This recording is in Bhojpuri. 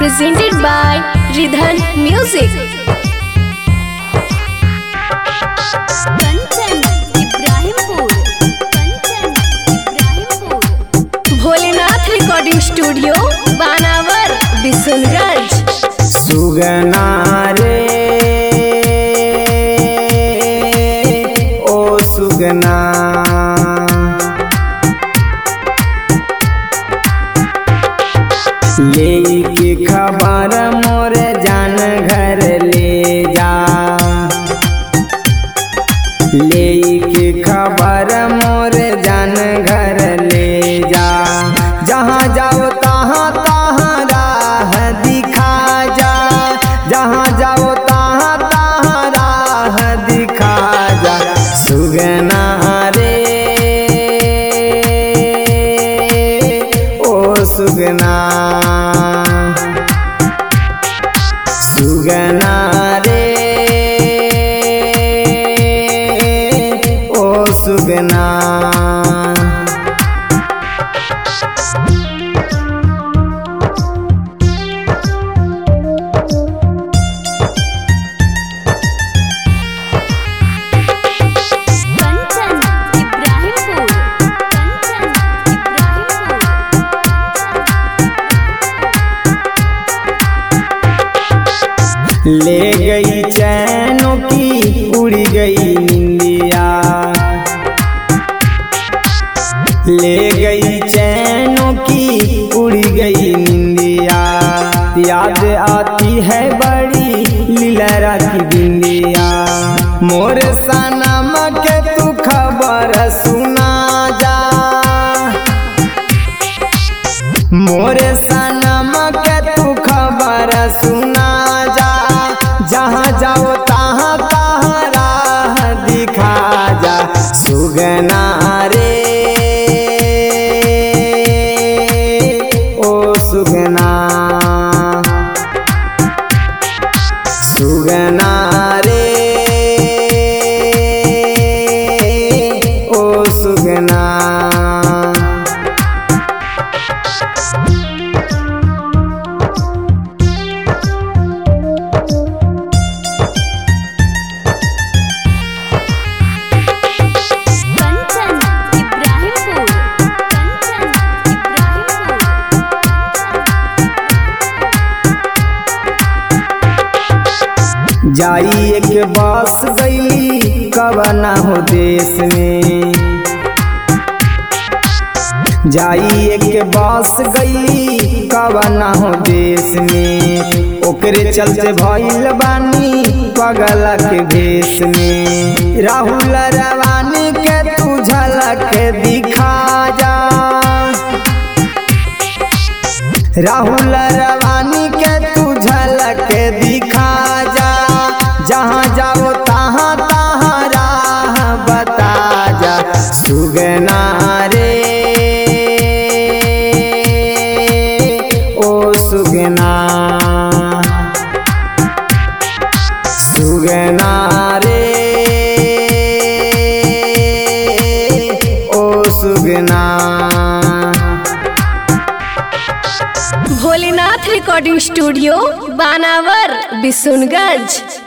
presented by Ridhan Music. Bholenath recording studio Banawar Bishanganj. सुगना रे ओ सुगना ले के खबर मोर जान घर ले जा, ले के खबर मोर जान घर ले जा। जहाँ जाओ तहाँ तहाँ राह दिखा जा, जहाँ जाओ तहाँ तहाँ राह दिखा जा। सुगना रे ओ सुगना, सुगना रे ओ सुगना। ले गई चैनों की उड़ गई निंदिया, ले गई चैनों की उड़ गई निंदिया। याद आती है बड़ी लीला की बिंदिया, मोर सनम के तू खबर सुना जा, मोर सनम के तू खबर सुना जा। जहाँ जाओ तहाँ तहाँ राह दिखा जा। सुगना रे ओ सुगना, सुगना रे ओ सुगना। जाई एक बस गई कवना हो देश में, जाई एक बस गई कवना हो देश में। ओकरे चलते भइल बानी पगला के भेष में। राहुल रवानी के तू झलक दिखा जा, राहुल रवानी के तू झलक दिखा जा। जहाँ जाओ तहाँ तहाँ राह बता जा। सुगना रे ओ सुगना, सुगना रे ओ सुगना। Bholenath recording studio Banawar Bishanganj.